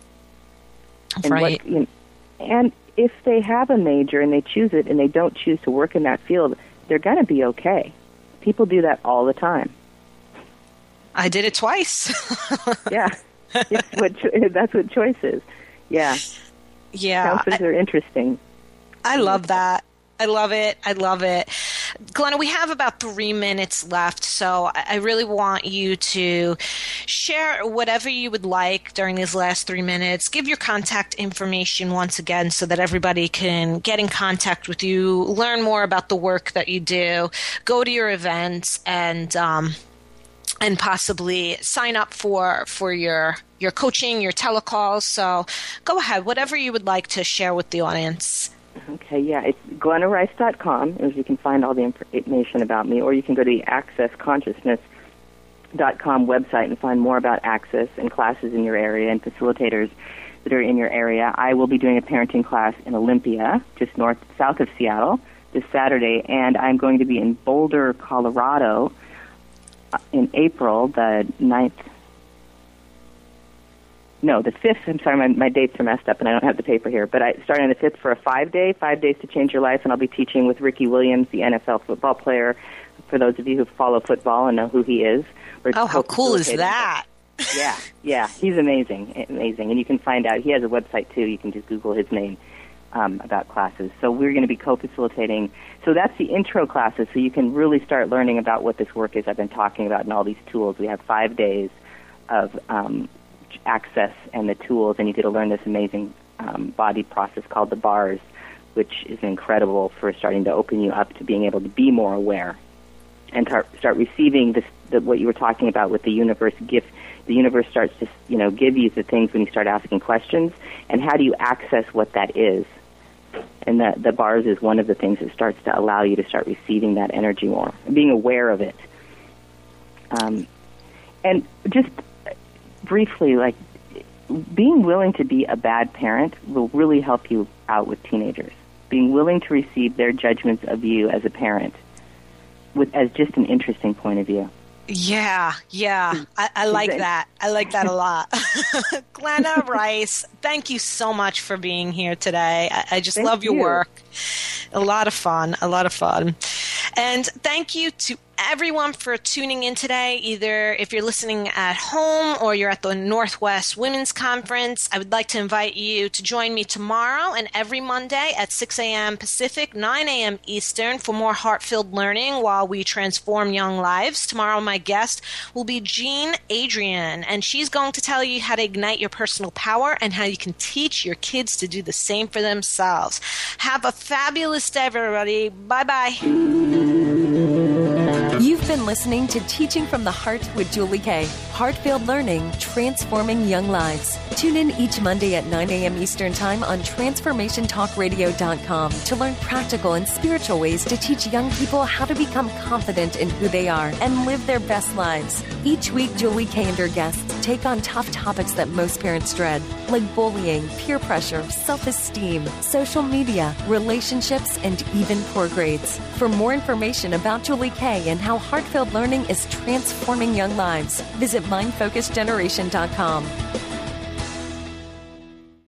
And right. What, you know, and if they have a major and they choose it and they don't choose to work in that field, they're going to be okay. People do that all the time. I did it twice. yeah. It's what, that's what choice is. Yeah. Yeah. Counselors I, are interesting. I love that. I love it. I love it. Glenna, we have about three minutes left, so I really want you to share whatever you would like during these last three minutes. Give your contact information once again so that everybody can get in contact with you, learn more about the work that you do, go to your events, and um, and possibly sign up for, for your, your coaching, your telecalls. So go ahead, whatever you would like to share with the audience. Okay, yeah, it's glenna rice dot com, as you can find all the information about me, or you can go to the access consciousness dot com website and find more about Access and classes in your area and facilitators that are in your area. I will be doing a parenting class in Olympia, just north, south of Seattle, this Saturday, and I'm going to be in Boulder, Colorado in April, the ninth. No, the fifth. I'm sorry, my, my dates are messed up, and I don't have the paper here. But I started on the fifth for a five-day, five days to change your life, and I'll be teaching with Ricky Williams, the N F L football player, for those of you who follow football and know who he is. We're oh, how cool is that? Yeah, yeah, he's amazing, amazing. And you can find out, he has a website, too. You can just Google his name um, about classes. So we're going to be co-facilitating. So that's the intro classes, so you can really start learning about what this work is I've been talking about and all these tools. We have five days of um Access and the tools, and you get to learn this amazing um, body process called the bars, which is incredible for starting to open you up to being able to be more aware and tar- start receiving this, the, what you were talking about with the universe gift. The universe starts to, you know, give you the things when you start asking questions, and how do you access what that is? And the, the bars is one of the things that starts to allow you to start receiving that energy more, being aware of it. Um, and just briefly, like, being willing to be a bad parent will really help you out with teenagers. Being willing to receive their judgments of you as a parent with as just an interesting point of view. Yeah, yeah. I, I like that. I like that a lot. Glenna Rice, thank you so much for being here today. I, I just thank love your you. work. A lot of fun, a lot of fun. And thank you to everyone for tuning in today. Either if you're listening at home or you're at the Northwest Women's Conference, I would like to invite you to join me tomorrow and every Monday at six a.m. Pacific, nine a.m. Eastern for more heart-filled learning while we transform young lives. Tomorrow, my guest will be Jean Adrian, and she's going to tell you how to ignite your personal power and how you can teach your kids to do the same for themselves. Have a fabulous day, everybody. Bye-bye. You've been listening to Teaching from the Heart with Julie Kay. Heart-filled learning, transforming young lives. Tune in each Monday at nine a.m. Eastern Time on transformation talk radio dot com to learn practical and spiritual ways to teach young people how to become confident in who they are and live their best lives. Each week, Julie Kay and her guests take on tough topics that most parents dread, like bullying, peer pressure, self-esteem, social media, relationships, and even poor grades. For more information about Julie Kay and how heart-filled learning is transforming young lives, visit mind focus generation dot com.